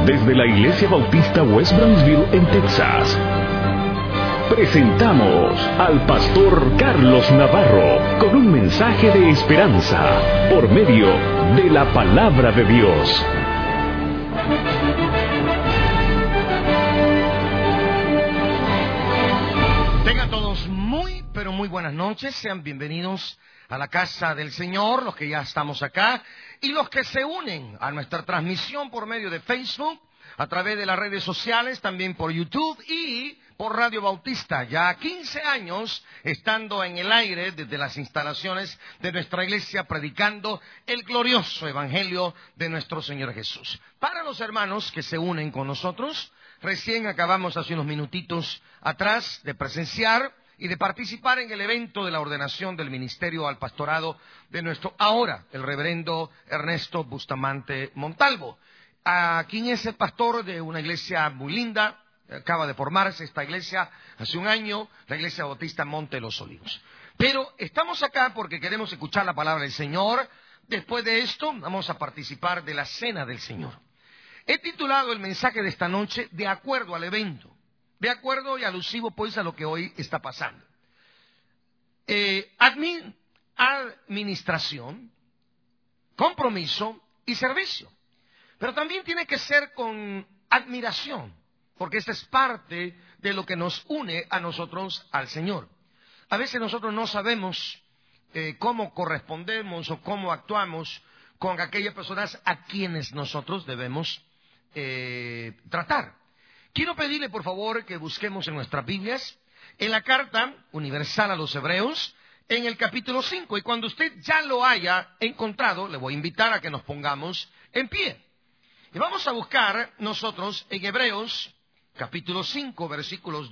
Desde la Iglesia Bautista West Brownsville en Texas, presentamos al pastor Carlos Navarro con un mensaje de esperanza por medio de la palabra de Dios. Tengan todos muy buenas noches. Sean bienvenidos a la casa del Señor, los que ya estamos acá y los que se unen a nuestra transmisión por medio de Facebook, a través de las redes sociales, también por YouTube y por Radio Bautista. Ya 15 años estando en el aire desde las instalaciones de nuestra iglesia, predicando el glorioso evangelio de nuestro Señor Jesús. Para los hermanos que se unen con nosotros, recién acabamos hace unos minutitos atrás de presenciar y de participar en el evento de la ordenación del ministerio al pastorado de nuestro ahora, el reverendo Ernesto Bustamante Montalvo, quien es el pastor de una iglesia muy linda. Acaba de formarse esta iglesia hace un año, la iglesia bautista Monte de los Olivos. Pero estamos acá porque queremos escuchar la palabra del Señor. Después de esto vamos a participar de la cena del Señor. He titulado el mensaje de esta noche de acuerdo al evento, de acuerdo y alusivo pues a lo que hoy está pasando. Administración, compromiso y servicio. Pero también tiene que ser con admiración, porque esta es parte de lo que nos une a nosotros al Señor. A veces nosotros no sabemos cómo correspondemos o cómo actuamos con aquellas personas a quienes nosotros debemos tratar. Quiero pedirle por favor que busquemos en nuestras Biblias, en la carta universal a los Hebreos, en el capítulo 5. Y cuando usted ya lo haya encontrado, le voy a invitar a que nos pongamos en pie. Y vamos a buscar nosotros en Hebreos, capítulo 5, versículos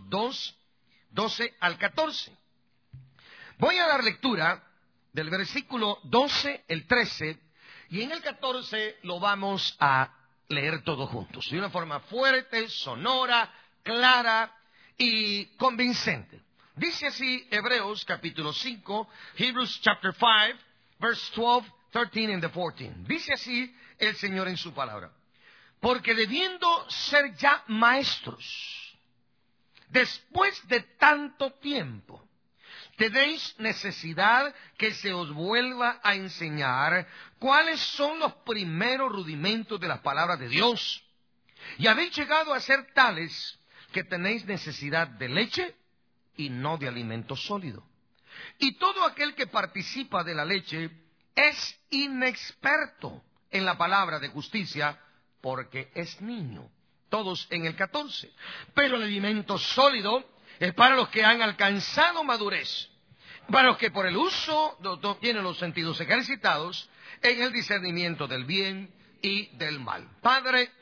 12 al 14. Voy a dar lectura del versículo 12, el 13, y en el 14 lo vamos a leer todos juntos, de una forma fuerte, sonora, clara y convincente. Dice así Hebreos capítulo 5, Hebrews chapter 5, verse 12, 13 and 14. Dice así el Señor en su palabra. Porque debiendo ser ya maestros, después de tanto tiempo, tenéis necesidad que se os vuelva a enseñar cuáles son los primeros rudimentos de las palabras de Dios. Y habéis llegado a ser tales que tenéis necesidad de leche y no de alimento sólido. Y todo aquel que participa de la leche es inexperto en la palabra de justicia, porque es niño. Todos en el 14. Pero el alimento sólido es para los que han alcanzado madurez, para los que por el uso tienen los sentidos ejercitados en el discernimiento del bien y del mal. Padre,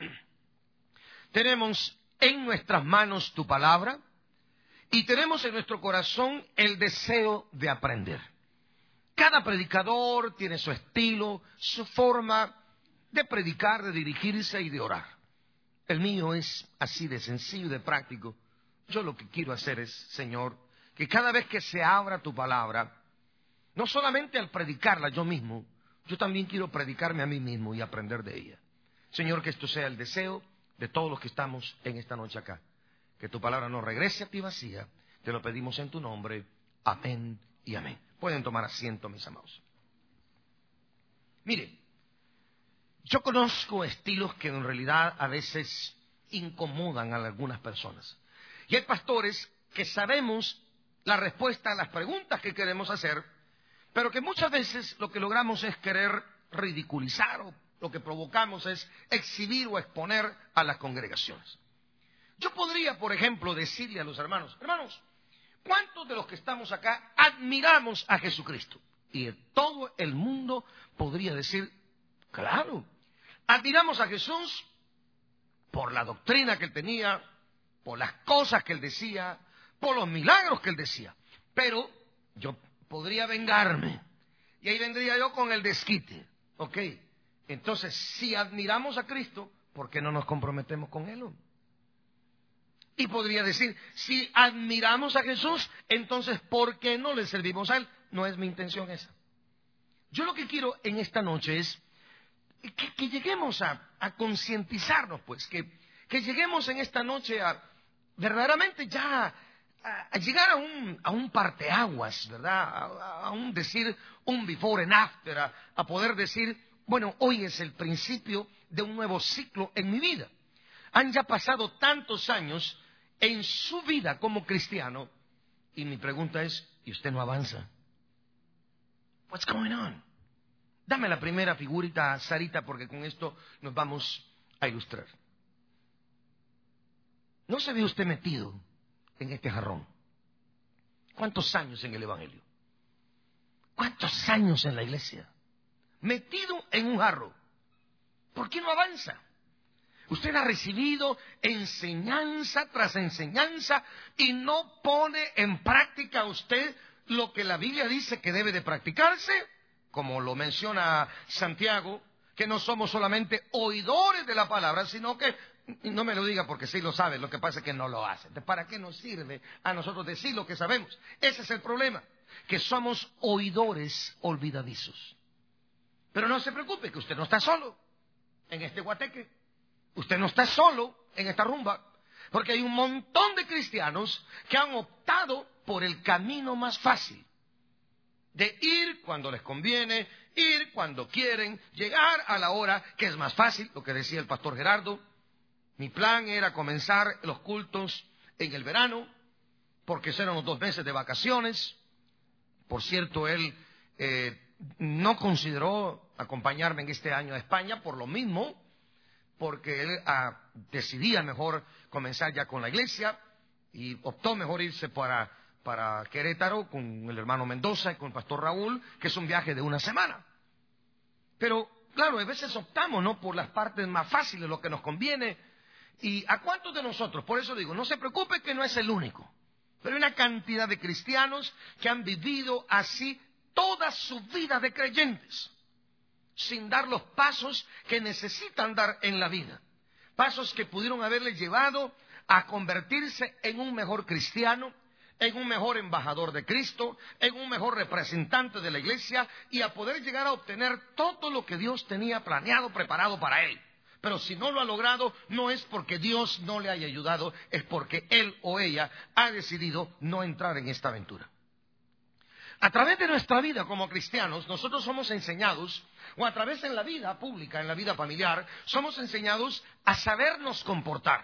tenemos en nuestras manos tu palabra y tenemos en nuestro corazón el deseo de aprender. Cada predicador tiene su estilo, su forma de predicar, de dirigirse y de orar. El mío es así de sencillo y de práctico. Yo lo que quiero hacer es, Señor, que cada vez que se abra tu palabra, no solamente al predicarla yo mismo, yo también quiero predicarme a mí mismo y aprender de ella. Señor, que esto sea el deseo de todos los que estamos en esta noche acá. Que tu palabra no regrese a ti vacía. Te lo pedimos en tu nombre. Amén y amén. Pueden tomar asiento, mis amados. Mire, yo conozco estilos que en realidad a veces incomodan a algunas personas. Y hay pastores que sabemos la respuesta a las preguntas que queremos hacer, pero que muchas veces lo que logramos es querer ridiculizar o lo que provocamos es exhibir o exponer a las congregaciones. Yo podría, por ejemplo, decirle a los hermanos, ¿cuántos de los que estamos acá admiramos a Jesucristo? Y todo el mundo podría decir, claro, admiramos a Jesús por la doctrina que él tenía, por las cosas que él decía, por los milagros que él decía. Pero yo podría vengarme. Y ahí vendría yo con el desquite. Ok, entonces si admiramos a Cristo, ¿por qué no nos comprometemos con él? Y podría decir, si admiramos a Jesús, entonces ¿por qué no le servimos a él? No es mi intención esa. Yo lo que quiero en esta noche es que lleguemos a concientizarnos, pues, que lleguemos en esta noche a verdaderamente ya a llegar a un parteaguas, ¿verdad? A un decir un before and after, a poder decir, bueno, hoy es el principio de un nuevo ciclo en mi vida. Han ya pasado tantos años en su vida como cristiano, y mi pregunta es, ¿y usted no avanza? What's going on? Dame la primera figurita, Sarita, porque con esto nos vamos a ilustrar. ¿No se ve usted metido en este jarrón? ¿Cuántos años en el Evangelio? ¿Cuántos años en la iglesia? Metido en un jarro. ¿Por qué no avanza? Usted ha recibido enseñanza tras enseñanza y no pone en práctica usted lo que la Biblia dice que debe de practicarse, como lo menciona Santiago, que no somos solamente oidores de la palabra, sino que, no me lo diga porque sí lo sabe, lo que pasa es que no lo hace. ¿Para qué nos sirve a nosotros decir lo que sabemos? Ese es el problema, que somos oidores olvidadizos. Pero no se preocupe, que usted no está solo en este guateque. Usted no está solo en esta rumba, porque hay un montón de cristianos que han optado por el camino más fácil, de ir cuando les conviene, ir cuando quieren, llegar a la hora que es más fácil, lo que decía el pastor Gerardo. Mi plan era comenzar los cultos en el verano, porque eran los 2 meses de vacaciones. Por cierto, él no consideró acompañarme en este año a España por lo mismo, porque él decidía mejor comenzar ya con la iglesia y optó mejor irse para Querétaro con el hermano Mendoza y con el pastor Raúl, que es un viaje de 1 semana. Pero, claro, a veces optamos, ¿no?, por las partes más fáciles, lo que nos conviene. ¿Y a cuántos de nosotros? Por eso digo, no se preocupe que no es el único. Pero hay una cantidad de cristianos que han vivido así toda su vida de creyentes, sin dar los pasos que necesitan dar en la vida. Pasos que pudieron haberle llevado a convertirse en un mejor cristiano, en un mejor embajador de Cristo, en un mejor representante de la iglesia y a poder llegar a obtener todo lo que Dios tenía planeado, preparado para él. Pero si no lo ha logrado, no es porque Dios no le haya ayudado, es porque él o ella ha decidido no entrar en esta aventura. A través de nuestra vida como cristianos, nosotros somos enseñados, o a través en la vida pública, en la vida familiar, somos enseñados a sabernos comportar.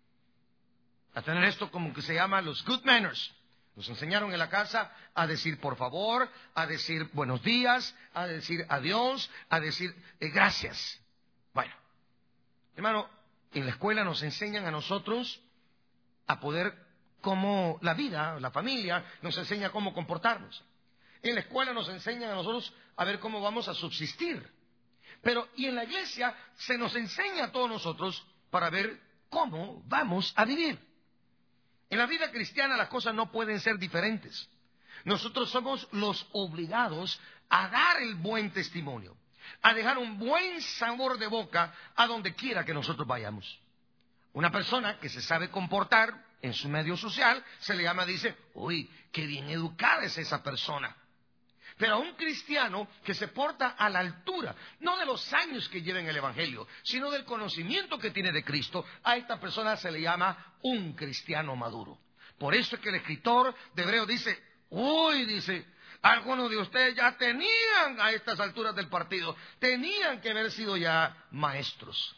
A tener esto como que se llama los good manners. Nos enseñaron en la casa a decir por favor, a decir buenos días, a decir adiós, a decir gracias. Bueno, hermano, en la escuela nos enseñan a nosotros a poder, como la vida, la familia, nos enseña cómo comportarnos. En la escuela nos enseñan a nosotros a ver cómo vamos a subsistir. Pero, y en la iglesia se nos enseña a todos nosotros para ver cómo vamos a vivir. En la vida cristiana las cosas no pueden ser diferentes. Nosotros somos los obligados a dar el buen testimonio, a dejar un buen sabor de boca a donde quiera que nosotros vayamos. Una persona que se sabe comportar en su medio social se le llama, dice, uy, qué bien educada es esa persona. Pero a un cristiano que se porta a la altura, no de los años que lleva en el Evangelio, sino del conocimiento que tiene de Cristo, a esta persona se le llama un cristiano maduro. Por eso es que el escritor de Hebreos dice, uy, dice, algunos de ustedes ya tenían a estas alturas del partido, tenían que haber sido ya maestros,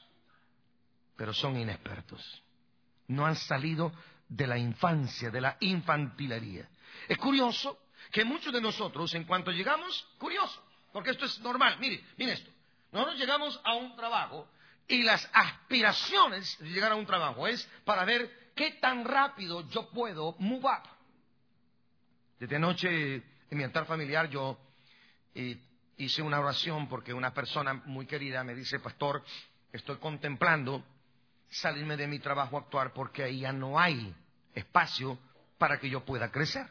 pero son inexpertos. No han salido de la infancia, de la infantilería. Es curioso que muchos de nosotros, en cuanto llegamos, curioso, porque esto es normal, mire esto, nosotros llegamos a un trabajo y las aspiraciones de llegar a un trabajo es para ver qué tan rápido yo puedo move up. Desde anoche, en mi altar familiar, yo hice una oración porque una persona muy querida me dice, pastor, estoy contemplando salirme de mi trabajo actual porque ahí ya no hay espacio para que yo pueda crecer.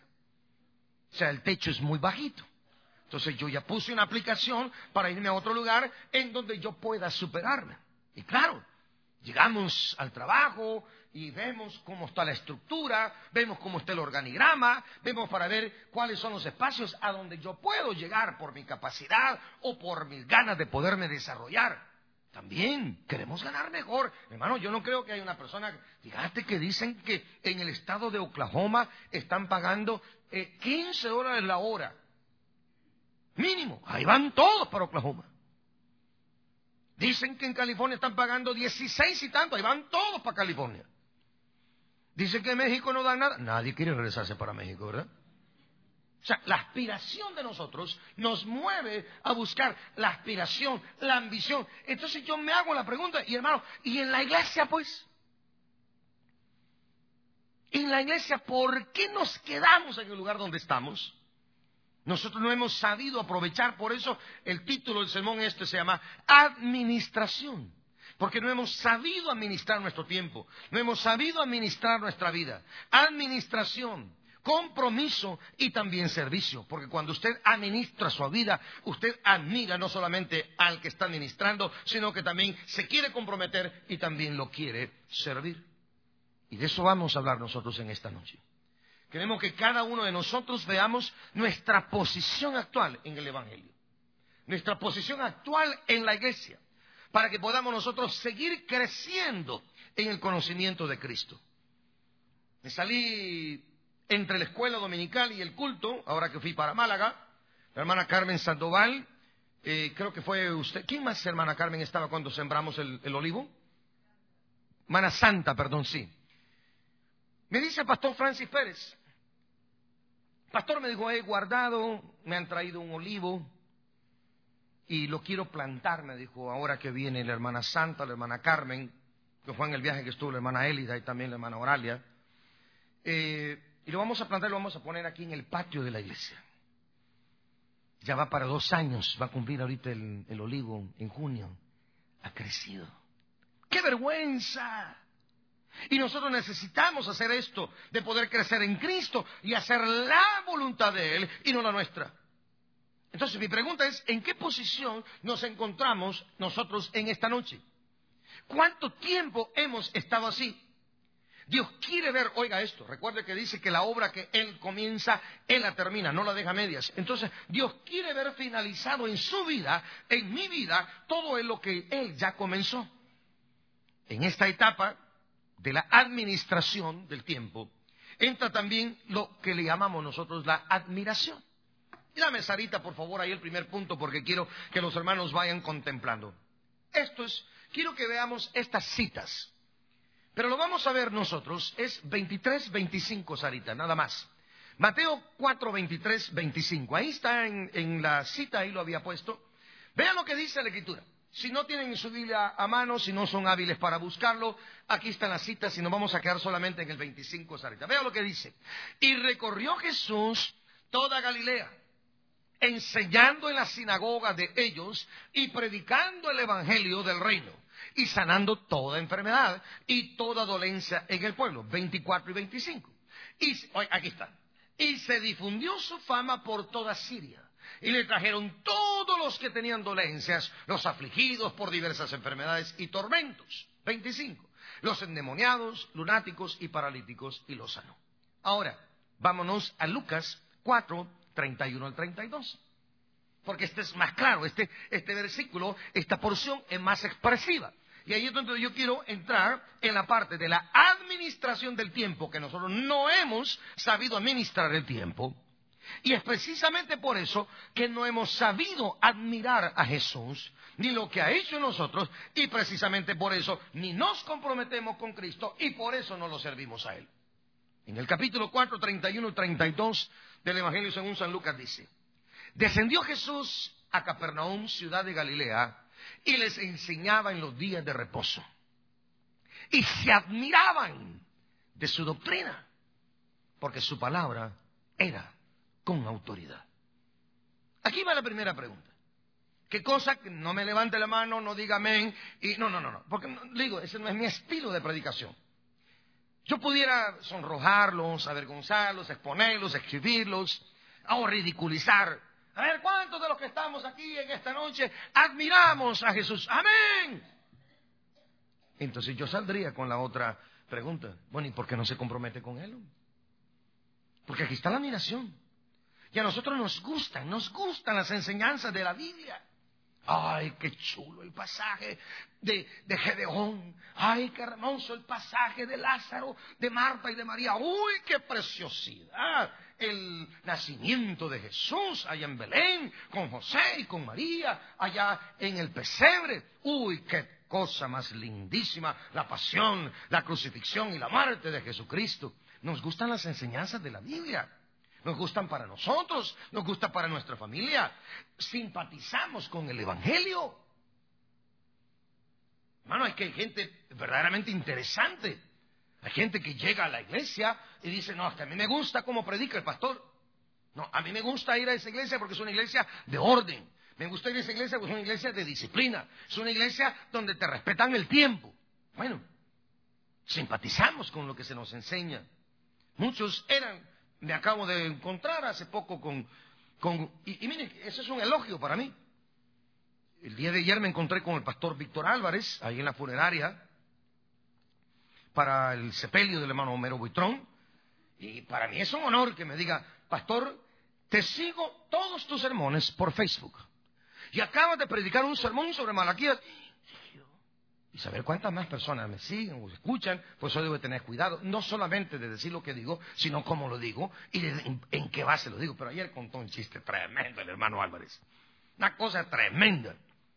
O sea, el techo es muy bajito. Entonces yo ya puse una aplicación para irme a otro lugar en donde yo pueda superarme. Y claro, llegamos al trabajo y vemos cómo está la estructura, vemos cómo está el organigrama, vemos para ver cuáles son los espacios a donde yo puedo llegar por mi capacidad o por mis ganas de poderme desarrollar. también queremos ganar mejor. Hermano, yo no creo que haya una persona... Fíjate que dicen que en el estado de Oklahoma están pagando $15 la hora. Mínimo. Ahí van todos para Oklahoma. Dicen que en California están pagando 16 y tanto. Ahí van todos para California. Dicen que en México no dan nada. Nadie quiere regresarse para México, ¿verdad? O sea, la aspiración de nosotros nos mueve a buscar la aspiración, la ambición. Entonces yo me hago la pregunta, y hermano, ¿y en la iglesia pues? En la iglesia, ¿por qué nos quedamos en el lugar donde estamos? Nosotros no hemos sabido aprovechar, por eso el título del sermón se llama Administración. Porque no hemos sabido administrar nuestro tiempo, no hemos sabido administrar nuestra vida. Administración, compromiso y también servicio. Porque cuando usted administra su vida, usted admira no solamente al que está administrando, sino que también se quiere comprometer y también lo quiere servir. Y de eso vamos a hablar nosotros en esta noche. Queremos que cada uno de nosotros veamos nuestra posición actual en el Evangelio, nuestra posición actual en la iglesia, para que podamos nosotros seguir creciendo en el conocimiento de Cristo. Me salí entre la escuela dominical y el culto, ahora que fui para Málaga, la hermana Carmen Sandoval, creo que fue usted. ¿Quién más, hermana Carmen, estaba cuando sembramos el olivo? Hermana Santa, perdón, sí. Me dice el pastor Francis Pérez, pastor, me dijo, he guardado, me han traído un olivo y lo quiero plantar, me dijo, ahora que viene la hermana Santa, la hermana Carmen, que fue en el viaje que estuvo la hermana Élida y también la hermana Oralia, y lo vamos a plantar, lo vamos a poner aquí en el patio de la iglesia. Ya va para 2 años, va a cumplir ahorita el olivo en junio. Ha crecido. ¡Qué vergüenza! Y nosotros necesitamos hacer esto, de poder crecer en Cristo y hacer la voluntad de Él y no la nuestra. Entonces mi pregunta es, ¿en qué posición nos encontramos nosotros en esta noche? ¿Cuánto tiempo hemos estado así? Dios quiere ver, oiga esto, recuerde que dice que la obra que Él comienza, Él la termina, no la deja a medias. Entonces Dios quiere ver finalizado en su vida, en mi vida, todo lo que Él ya comenzó. En esta etapa de la administración del tiempo, entra también lo que le llamamos nosotros la admiración. Y dame, Sarita, por favor, ahí el primer punto, porque quiero que los hermanos vayan contemplando. Quiero que veamos estas citas, pero lo vamos a ver nosotros, es 23, 25, Sarita, nada más. Mateo 4, 23, 25, ahí está en la cita, ahí lo había puesto. Vean lo que dice la Escritura. Si no tienen su Biblia a mano, si no son hábiles para buscarlo, aquí están las citas y nos vamos a quedar solamente en el 25, Sarita. Vean lo que dice. Y recorrió Jesús toda Galilea, enseñando en las sinagogas de ellos y predicando el evangelio del reino y sanando toda enfermedad y toda dolencia en el pueblo. 24 y 25. Aquí está. Y se difundió su fama por toda Siria. Y le trajeron todos los que tenían dolencias, los afligidos por diversas enfermedades y tormentos. 25. Los endemoniados, lunáticos y paralíticos, y los sanó. Ahora, vámonos a Lucas 4, 31 al 32. Porque este es más claro, este versículo, esta porción es más expresiva. Y ahí es donde yo quiero entrar en la parte de la administración del tiempo, que nosotros no hemos sabido administrar el tiempo. Y es precisamente por eso que no hemos sabido admirar a Jesús, ni lo que ha hecho en nosotros, y precisamente por eso ni nos comprometemos con Cristo, y por eso no lo servimos a Él. En el capítulo 4, 31 y 32 del Evangelio según San Lucas dice: descendió Jesús a Capernaum, ciudad de Galilea, y les enseñaba en los días de reposo. Y se admiraban de su doctrina, porque su palabra era con autoridad. Aquí va la primera pregunta. ¿Qué cosa? Que no me levante la mano, no diga amén. Y no. Porque digo, ese no es mi estilo de predicación. Yo pudiera sonrojarlos, avergonzarlos, exponerlos, escribirlos, o ridiculizar. A ver, ¿cuántos de los que estamos aquí en esta noche admiramos a Jesús? ¡Amén! Entonces yo saldría con la otra pregunta. Bueno, ¿y por qué no se compromete con Él? Porque aquí está la admiración. Y a nosotros nos gustan las enseñanzas de la Biblia. Ay, qué chulo el pasaje de Gedeón. Ay, qué hermoso el pasaje de Lázaro, de Marta y de María. Uy, qué preciosidad. El nacimiento de Jesús allá en Belén, con José y con María, allá en el pesebre. Uy, qué cosa más lindísima. La pasión, la crucifixión y la muerte de Jesucristo. Nos gustan las enseñanzas de la Biblia. Nos gustan para nosotros, nos gusta para nuestra familia. Simpatizamos con el Evangelio. Hermano, hay gente verdaderamente interesante. Hay gente que llega a la iglesia y dice, no, es que a mí me gusta cómo predica el pastor. No, a mí me gusta ir a esa iglesia porque es una iglesia de orden. Me gusta ir a esa iglesia porque es una iglesia de disciplina. Es una iglesia donde te respetan el tiempo. Bueno, simpatizamos con lo que se nos enseña. Muchos me acabo de encontrar hace poco y miren, ese es un elogio para mí. El día de ayer me encontré con el pastor Víctor Álvarez, ahí en la funeraria, para el sepelio del hermano Homero Buitrón. Y para mí es un honor que me diga, pastor, te sigo todos tus sermones por Facebook. Y acabas de predicar un sermón sobre Malaquías. Y saber cuántas más personas me siguen o escuchan, pues yo debo tener cuidado, no solamente de decir lo que digo, sino cómo lo digo y en qué base lo digo. Pero ayer contó un chiste tremendo el hermano Álvarez, una cosa tremenda.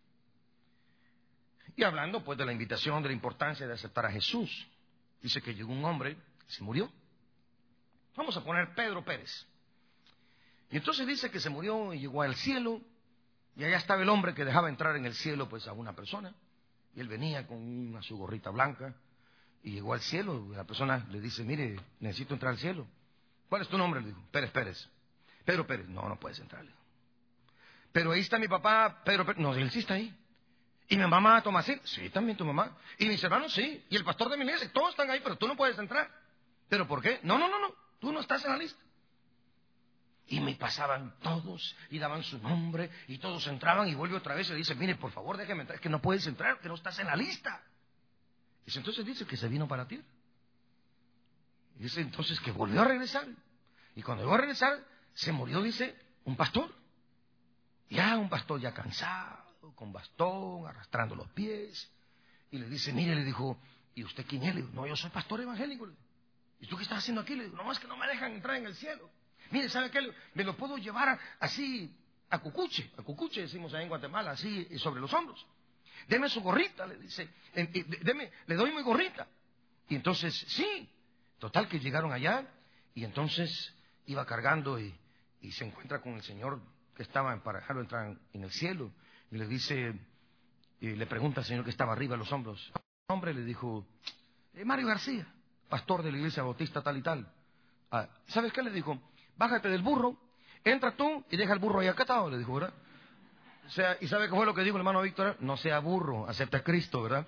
Y hablando pues de la invitación, de la importancia de aceptar a Jesús. Dice que llegó un hombre, se murió. Vamos a poner Pedro Pérez. Y entonces dice que se murió y llegó al cielo, y allá estaba el hombre que dejaba entrar en el cielo pues a una persona. Y él venía con su gorrita blanca y llegó al cielo. Y la persona le dice, mire, necesito entrar al cielo. ¿Cuál es tu nombre? Le dijo, Pérez Pérez. Pedro Pérez. No, no puedes entrar. Pero ahí está mi papá, Pedro Pérez. No, él sí está ahí. ¿Y mi mamá Tomasín? Sí, también tu mamá. ¿Y mis hermanos? Sí. ¿Y el pastor de mi iglesia? Todos están ahí, pero tú no puedes entrar. ¿Pero por qué? No. Tú no estás en la lista. Y me pasaban todos y daban su nombre y todos entraban y vuelve otra vez y le dice, mire, por favor, déjeme entrar, que no puedes entrar, que no estás en la lista. Y entonces dice que se vino para ti. Y dice entonces que volvió a regresar. Y cuando llegó a regresar, se murió, dice, un pastor. Ya un pastor ya cansado, con bastón, arrastrando los pies. Y le dice, mire, le dijo, ¿y usted quién es? Le dijo, no, yo soy pastor evangélico. ¿Y tú qué estás haciendo aquí? Le dijo, no, es que no me dejan entrar en el cielo. Mire, ¿sabe qué? Me lo puedo llevar así a cucuche decimos ahí en Guatemala, así sobre los hombros. Deme su gorrita, le dice. Le doy mi gorrita. Y entonces, sí. Total que llegaron allá y entonces iba cargando y se encuentra con el señor que estaba para dejarlo entrar en el cielo. Y le dice, y le pregunta al señor que estaba arriba de los hombros. El hombre le dijo, Mario García, pastor de la iglesia bautista tal y tal. ¿Sabes qué? Le dijo, bájate del burro, entra tú y deja el burro ahí acatado, le dijo, ¿verdad? O sea, ¿y sabe qué fue lo que dijo el hermano Víctor? No sea burro, acepta a Cristo, ¿verdad?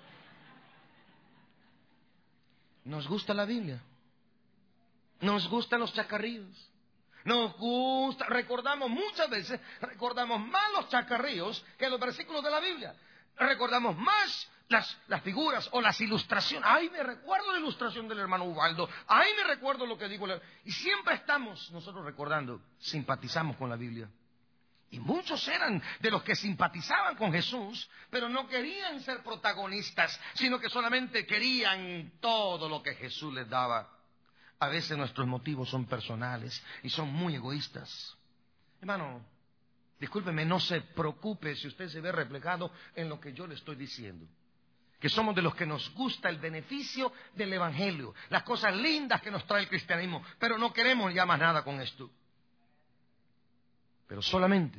Nos gusta la Biblia. Nos gustan los chacarrillos. Nos gusta, muchas veces recordamos más los chacarrillos que los versículos de la Biblia. Recordamos más las figuras o las ilustraciones. Ay, me recuerdo la ilustración del hermano Ubaldo. Ay, me recuerdo lo que dijo. Y siempre estamos nosotros recordando, simpatizamos con la Biblia. Y muchos eran de los que simpatizaban con Jesús, pero no querían ser protagonistas, sino que solamente querían todo lo que Jesús les daba. A veces nuestros motivos son personales y son muy egoístas. Hermano, discúlpeme, no se preocupe si usted se ve reflejado en lo que yo le estoy diciendo. Que somos de los que nos gusta el beneficio del Evangelio, las cosas lindas que nos trae el cristianismo, pero no queremos ya más nada con esto. Pero solamente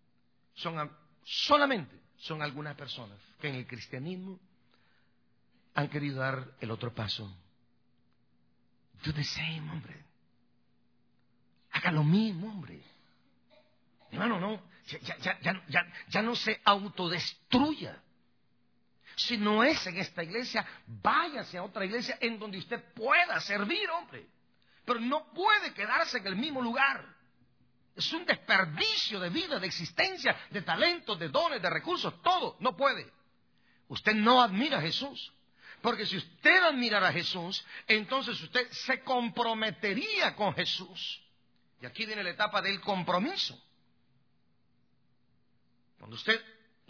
son algunas personas que en el cristianismo han querido dar el otro paso. Do the same, hombre. Haga lo mismo, hombre. Hermano, no. Ya no se autodestruya. Si no es en esta iglesia, váyase a otra iglesia en donde usted pueda servir, hombre. Pero no puede quedarse en el mismo lugar. Es un desperdicio de vida, de existencia, de talentos, de dones, de recursos, todo. No puede. Usted no admira a Jesús. Porque si usted admirara a Jesús, entonces usted se comprometería con Jesús. Y aquí viene la etapa del compromiso. Cuando usted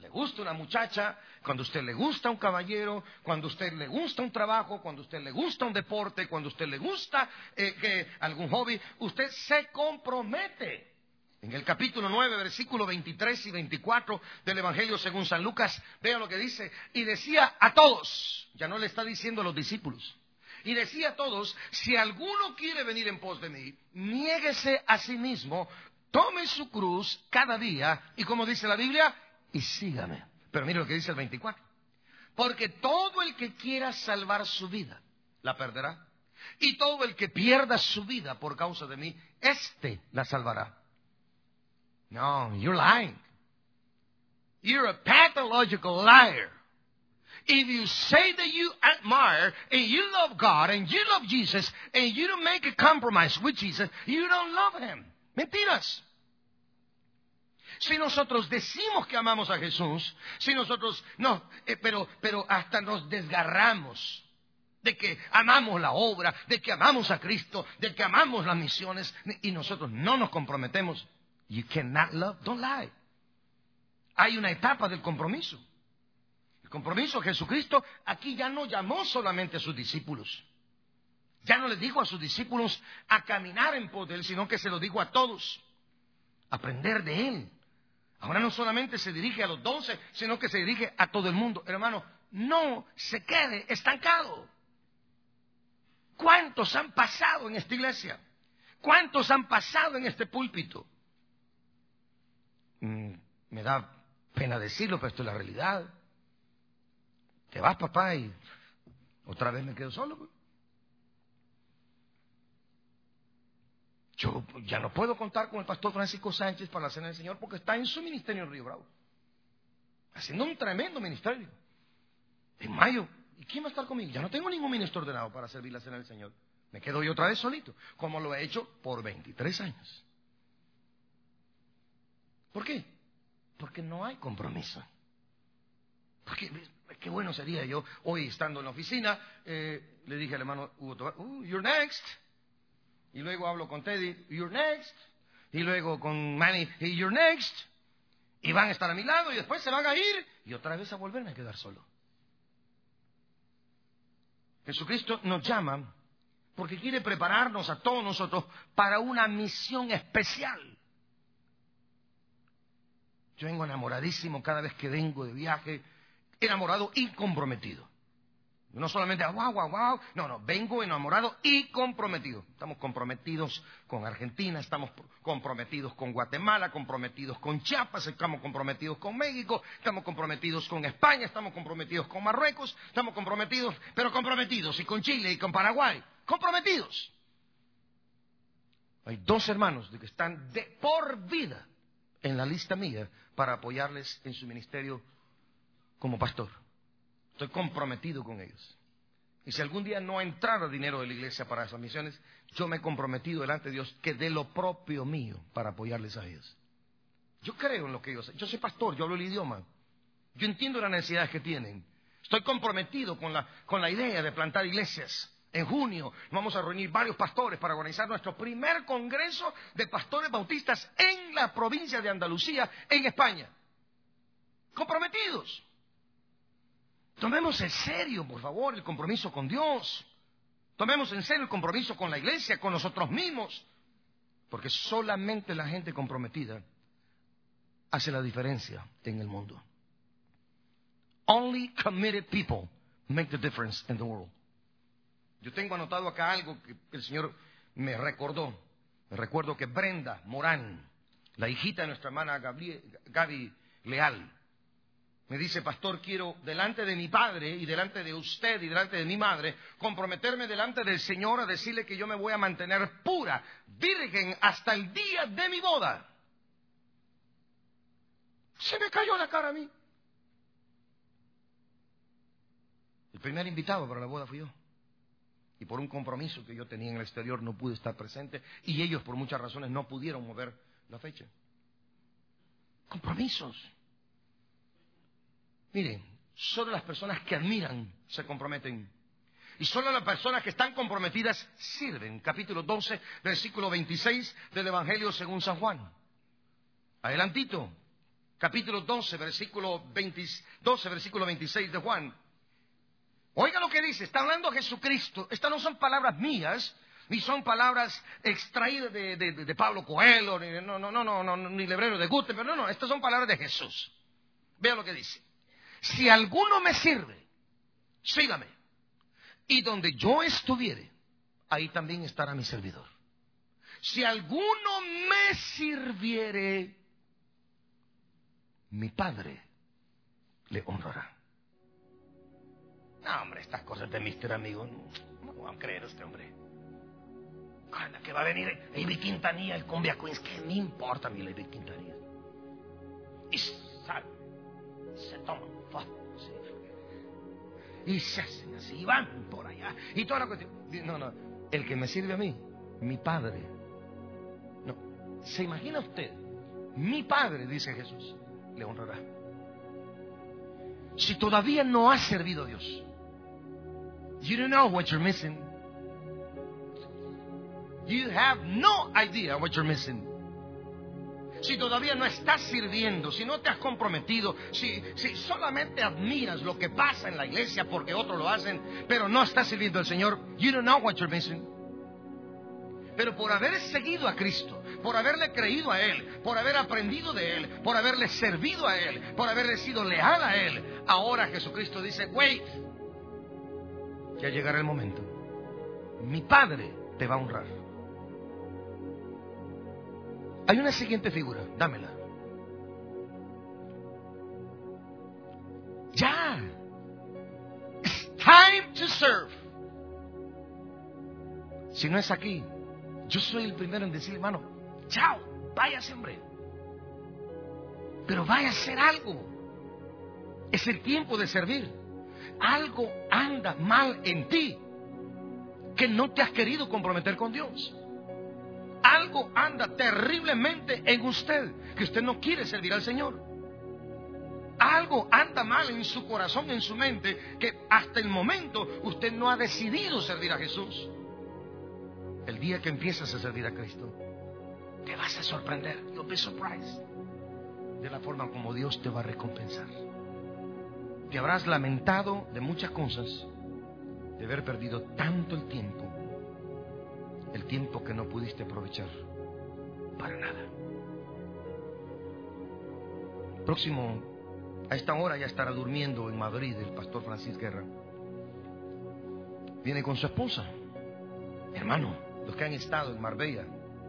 le gusta una muchacha, cuando a usted le gusta un caballero, cuando a usted le gusta un trabajo, cuando a usted le gusta un deporte, cuando a usted le gusta algún hobby, usted se compromete. En el capítulo 9, versículos 23 y 24 del Evangelio según San Lucas, vean lo que dice. Y decía a todos, ya no le está diciendo a los discípulos, y decía a todos, si alguno quiere venir en pos de mí, niéguese a sí mismo, tome su cruz cada día, y como dice la Biblia, y sígame. Pero mire lo que dice el 24. Porque todo el que quiera salvar su vida, la perderá. Y todo el que pierda su vida por causa de mí, la salvará. No, you're lying. You're a pathological liar. If you say that you admire and you love God and you love Jesus and you don't make a compromise with Jesus, you don't love Him. Mentiras. Si nosotros decimos que amamos a Jesús, si nosotros pero hasta nos desgarramos de que amamos la obra, de que amamos a Cristo, de que amamos las misiones y nosotros no nos comprometemos. You cannot love, don't lie. Hay una etapa del compromiso. El compromiso, Jesucristo aquí ya no llamó solamente a sus discípulos. Ya no les dijo a sus discípulos a caminar en pos de Él, sino que se lo dijo a todos. Aprender de Él. Ahora no solamente se dirige a los 12, sino que se dirige a todo el mundo. Hermano, no se quede estancado. ¿Cuántos han pasado en esta iglesia? ¿Cuántos han pasado en este púlpito? Me da pena decirlo, pero esto es la realidad. Te vas, papá, y otra vez me quedo solo. Yo ya no puedo contar con el pastor Francisco Sánchez para la Cena del Señor porque está en su ministerio en Río Bravo, haciendo un tremendo ministerio. En mayo, ¿y quién va a estar conmigo? Ya no tengo ningún ministro ordenado para servir la Cena del Señor. Me quedo yo otra vez solito, como lo he hecho por 23 años. ¿Por qué? Porque no hay compromiso. Porque qué bueno sería yo, hoy estando en la oficina, le dije al hermano Hugo Tobar, you're next. Y luego hablo con Teddy, you're next. Y luego con Manny, you're next. Y van a estar a mi lado y después se van a ir y otra vez a volverme a quedar solo. Jesucristo nos llama porque quiere prepararnos a todos nosotros para una misión especial. Yo vengo enamoradísimo cada vez que vengo de viaje, enamorado y comprometido. No solamente wow. No, vengo enamorado y comprometido. Estamos comprometidos con Argentina, estamos comprometidos con Guatemala, comprometidos con Chiapas, estamos comprometidos con México, estamos comprometidos con España, estamos comprometidos con Marruecos, estamos comprometidos, pero comprometidos, y con Chile y con Paraguay, comprometidos. Hay 2 hermanos que están de por vida en la lista mía para apoyarles en su ministerio como pastor. Estoy comprometido con ellos. Y si algún día no entrara dinero de la iglesia para esas misiones, yo me he comprometido delante de Dios que dé lo propio mío para apoyarles a ellos. Yo creo en lo que ellos hacen. Yo soy pastor, yo hablo el idioma. Yo entiendo las necesidades que tienen. Estoy comprometido con la idea de plantar iglesias. En junio vamos a reunir varios pastores para organizar nuestro primer congreso de pastores bautistas en la provincia de Andalucía, en España. Comprometidos. Tomemos en serio, por favor, el compromiso con Dios. Tomemos en serio el compromiso con la iglesia, con nosotros mismos. Porque solamente la gente comprometida hace la diferencia en el mundo. Only committed people make the difference in the world. Yo tengo anotado acá algo que el Señor me recordó. Me recuerdo que Brenda Morán, la hijita de nuestra hermana Gaby Leal, me dice, pastor, quiero delante de mi padre y delante de usted y delante de mi madre comprometerme delante del Señor a decirle que yo me voy a mantener pura, virgen, hasta el día de mi boda. Se me cayó la cara a mí. El primer invitado para la boda fui yo. Y por un compromiso que yo tenía en el exterior no pude estar presente y ellos por muchas razones no pudieron mover la fecha. Compromisos. Miren, solo las personas que admiran se comprometen. Y solo las personas que están comprometidas sirven. Capítulo 12, versículo 26 del Evangelio según San Juan. Adelantito. capítulo 12, versículo 26 de Juan. Oiga lo que dice, está hablando Jesucristo. Estas no son palabras mías, ni son palabras extraídas de Pablo Coelho, ni librero de Gutenberg, no, estas son palabras de Jesús. Vea lo que dice. Si alguno me sirve, sígame. Y donde yo estuviere, ahí también estará mi servidor. Si alguno me sirviere, mi Padre le honrará. No, hombre, estas cosas de Mister Amigo, no van a creer este hombre. Anda, que va a venir Lady Quintanilla, el Cumbia Queens, ¿qué me importa a mí Lady Quintanilla? Y sale, se toman fotos, y se hacen así, y van por allá, y toda la cuestión. No, el que me sirve a mí, mi Padre. No, ¿se imagina usted? Mi Padre, dice Jesús, le honrará. Si todavía no has servido a Dios, you don't know what you're missing. You have no idea what you're missing. Si todavía no estás sirviendo, si no te has comprometido, si solamente admiras lo que pasa en la iglesia porque otros lo hacen, pero no estás sirviendo al Señor, you don't know what you're missing. Pero por haber seguido a Cristo, por haberle creído a Él, por haber aprendido de Él, por haberle servido a Él, por haberle sido leal a Él, ahora Jesucristo dice, wait, ya llegará el momento. Mi Padre te va a honrar. Hay una siguiente figura, dámela. Ya. It's time to serve. Si no es aquí, yo soy el primero en decir, hermano, chao, váyase, hombre. Pero vaya a hacer algo. Es el tiempo de servir. Algo anda mal en ti, que no te has querido comprometer con Dios. Algo anda terriblemente en usted, que usted no quiere servir al Señor. Algo anda mal en su corazón, en su mente, que hasta el momento usted no ha decidido servir a Jesús. El día que empiezas a servir a Cristo, te vas a sorprender. You'll be surprised de la forma como Dios te va a recompensar. Te habrás lamentado de muchas cosas, de haber perdido tanto el tiempo que no pudiste aprovechar para nada. Próximo, a esta hora ya estará durmiendo en Madrid el pastor Francis Guerra. Viene con su esposa. Hermano, los que han estado en Marbella,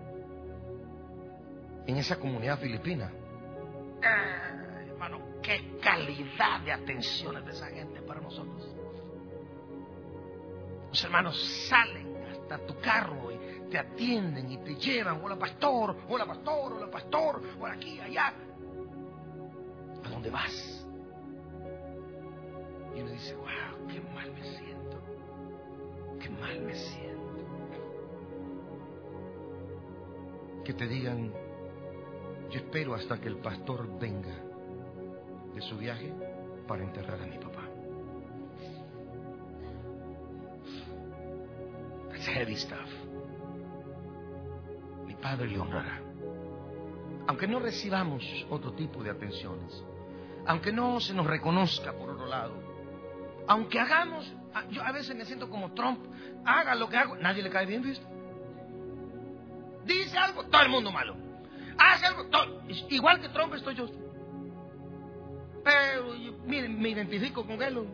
en esa comunidad filipina, hermano, qué calidad de atenciones de esa gente para nosotros. Los hermanos salen hasta tu carro y te atienden y te llevan. Hola pastor, hola pastor, hola pastor, por aquí, allá. ¿A dónde vas? Y uno dice, wow, qué mal me siento. Qué mal me siento. Que te digan, yo espero hasta que el pastor venga de su viaje para enterrar a mi papá. That's heavy stuff. Mi Padre le honrará. Aunque no recibamos otro tipo de atenciones, aunque no se nos reconozca por otro lado, aunque hagamos, yo a veces me siento como Trump, haga lo que hago, nadie le cae bien, ¿viste? Dice algo, todo el mundo malo. Hace algo, todo, igual que Trump estoy yo. Pero miren, me identifico con él.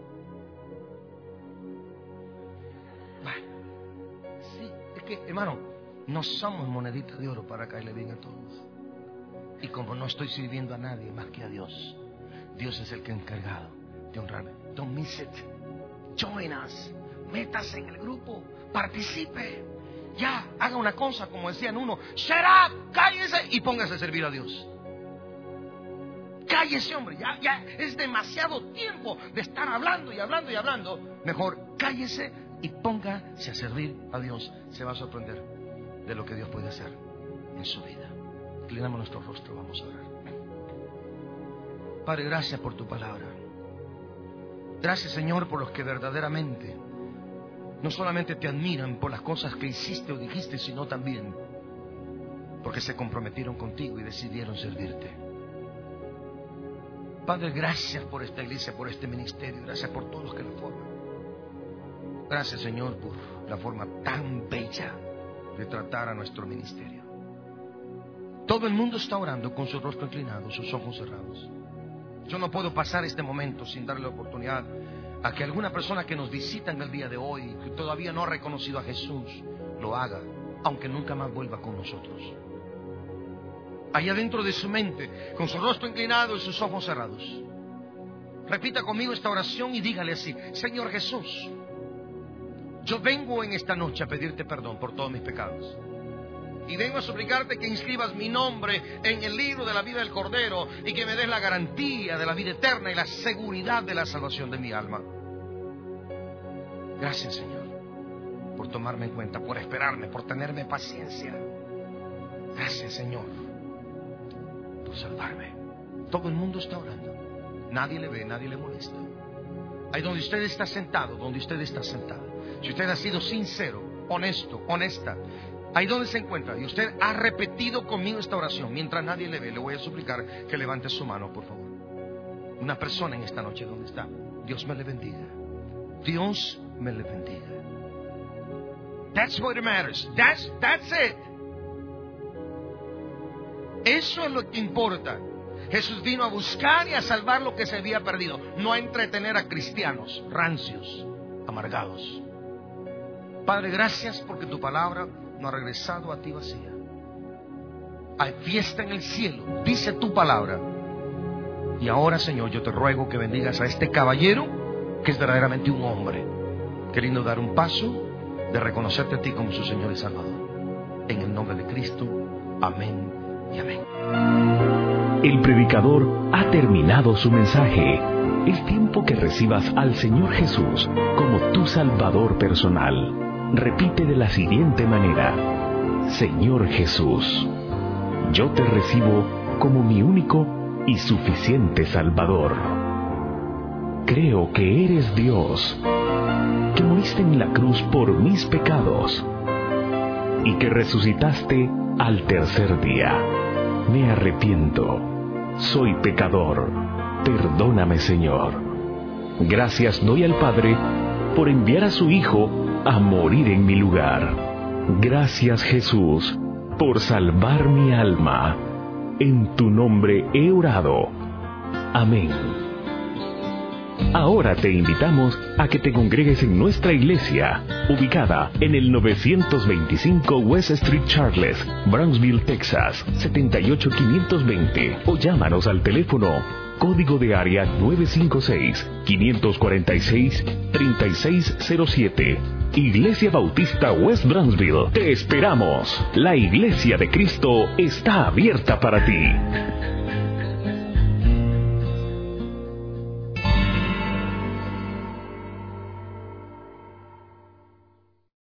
Bueno, sí, es que, hermano, no somos moneditas de oro para caerle bien a todos. Y como no estoy sirviendo a nadie más que a Dios, Dios es el que ha encargado de honrarme. Don't miss it. Join us. Métase en el grupo. Participe. Ya, haga una cosa, como decían uno. Shut up, cállese y póngase a servir a Dios. Cállese, hombre. Ya es demasiado tiempo de estar hablando y hablando y hablando. Mejor cállese y póngase a servir a Dios. Se va a sorprender de lo que Dios puede hacer en su vida. Inclinamos nuestro rostro, vamos a orar. Padre, gracias por tu palabra. Gracias, Señor, por los que verdaderamente no solamente te admiran por las cosas que hiciste o dijiste, sino también porque se comprometieron contigo y decidieron servirte. Padre, gracias por esta iglesia, por este ministerio. Gracias por todos los que lo forman. Gracias, Señor, por la forma tan bella de tratar a nuestro ministerio. Todo el mundo está orando con su rostro inclinado, sus ojos cerrados. Yo no puedo pasar este momento sin darle la oportunidad a que alguna persona que nos visita en el día de hoy, que todavía no ha reconocido a Jesús, lo haga, aunque nunca más vuelva con nosotros. Allá dentro de su mente, con su rostro inclinado y sus ojos cerrados, repita conmigo esta oración y dígale así: Señor Jesús, yo vengo en esta noche a pedirte perdón por todos mis pecados. Y vengo a suplicarte que inscribas mi nombre en el libro de la vida del Cordero y que me des la garantía de la vida eterna y la seguridad de la salvación de mi alma. Gracias, Señor, por tomarme en cuenta, por esperarme, por tenerme paciencia. Gracias, Señor, por salvarme. Todo el mundo está orando. Nadie le ve, nadie le molesta. Ahí donde usted está sentado, donde usted está sentado, si usted ha sido sincero, honesto, honesta, ahí donde se encuentra, y usted ha repetido conmigo esta oración, mientras nadie le ve, le voy a suplicar que levante su mano, por favor. Una persona en esta noche donde está. Dios me le bendiga. Dios me le bendiga. That's what matters. That's it. Eso es lo que importa. Jesús vino a buscar y a salvar lo que se había perdido, no a entretener a cristianos rancios, amargados. Padre, gracias porque tu palabra no ha regresado a ti vacía. Hay fiesta en el cielo, dice tu palabra. Y ahora, Señor, yo te ruego que bendigas a este caballero, que es verdaderamente un hombre, queriendo dar un paso de reconocerte a ti como su Señor y Salvador. En el nombre de Cristo, amén y amén. El predicador ha terminado su mensaje. Es tiempo que recibas al Señor Jesús como tu Salvador personal. Repite de la siguiente manera: Señor Jesús, yo te recibo como mi único y suficiente Salvador. Creo que eres Dios, que moriste en la cruz por mis pecados y que resucitaste al tercer día. Me arrepiento, soy pecador, perdóname, Señor. Gracias doy al Padre por enviar a su Hijo a morir en mi lugar. Gracias, Jesús, por salvar mi alma. En tu nombre he orado. Amén. Ahora te invitamos a que te congregues en nuestra iglesia, ubicada en el 925 West Street Charles, Brownsville, Texas, 78520, o llámanos al teléfono código de área 956-546-3607. Iglesia Bautista West Brownsville. Te esperamos. La Iglesia de Cristo está abierta para ti.